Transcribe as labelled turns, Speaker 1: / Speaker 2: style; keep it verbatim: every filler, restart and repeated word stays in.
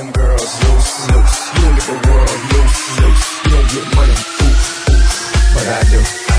Speaker 1: them girls loose, loose. You don't get the world loose, loose. You don't get money, oof, oof, but I do.